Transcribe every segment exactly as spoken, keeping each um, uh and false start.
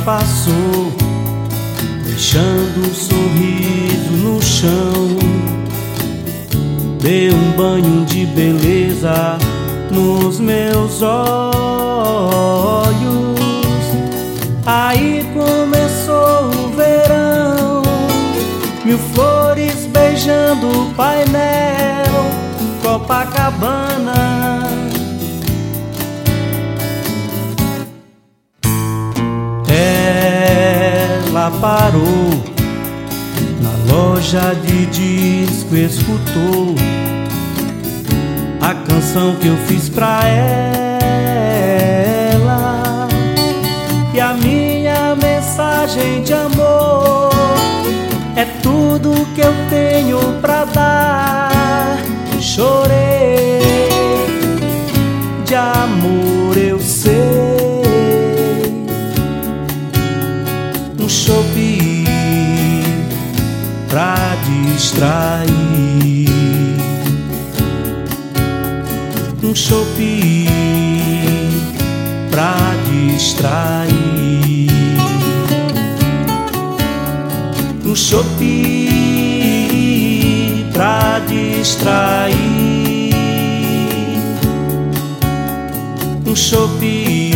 passou, deixando um sorriso no chão. Dei um banho de beleza nos meus olhos. Aí começou o verão, mil flores beijando o painel, Copacabana. Ela parou na loja de disco, escutou a canção que eu fiz pra ela, e a minha mensagem de amor é tudo que eu tenho pra dar. Chorei de amor, eu sei, um chope pra distrair, um chope pra distrair, um chope pra distrair, um chope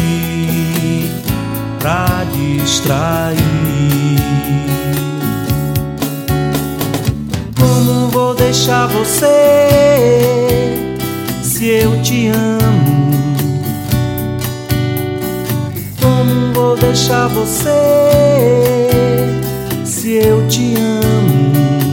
pra distrair. Como vou deixar você se eu te amo? Como vou deixar você se eu te amo?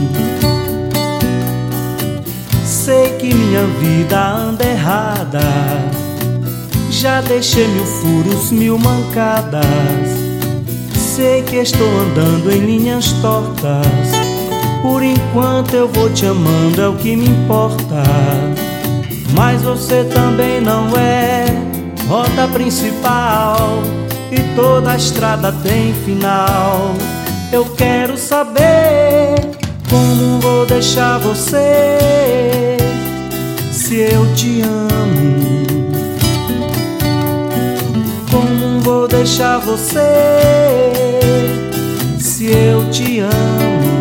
Sei que minha vida anda errada, já deixei mil furos, mil mancadas. Sei que estou andando em linhas tortas, por enquanto eu vou te amando, é o que me importa. Mas você também não é rota principal, e toda a estrada tem final. Eu quero saber como vou deixar você se eu te amo. Como vou deixar você se eu te amo?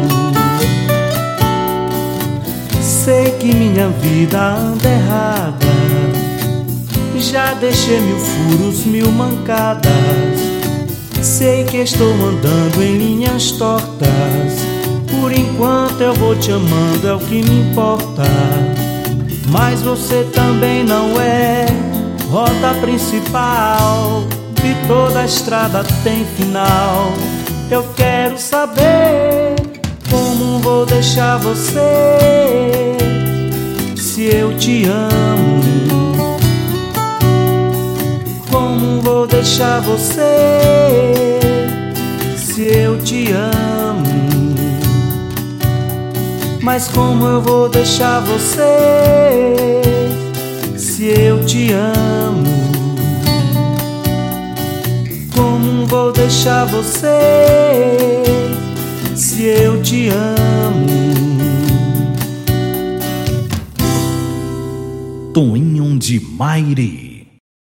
Sei que minha vida anda errada, já deixei mil furos, mil mancadas. Sei que estou andando em linhas tortas, por enquanto eu vou te amando, é o que me importa. Mas você também não é rota principal, e toda a estrada tem final. Eu quero saber como vou deixar você se eu te amo. Como vou deixar você se eu te amo? Mas como eu vou deixar você se eu te amo? Como vou deixar você se eu te amo? Toninho de Mairi.